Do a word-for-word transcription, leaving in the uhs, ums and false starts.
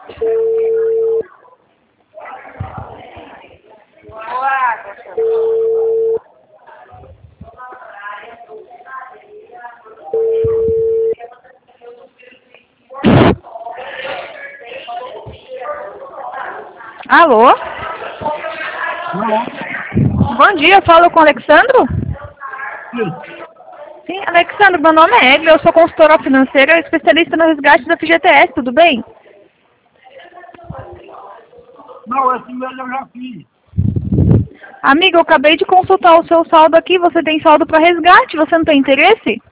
Alô? Alô? Bom dia, eu falo com o Alexandro? Sim. Sim, Alexandro, meu nome é Evelyn, eu sou consultora financeira e especialista no resgate da F G T S, tudo bem? Não, esse mesmo eu já fiz. Amiga, eu acabei de consultar o seu saldo aqui, você tem saldo para resgate, você não tem interesse?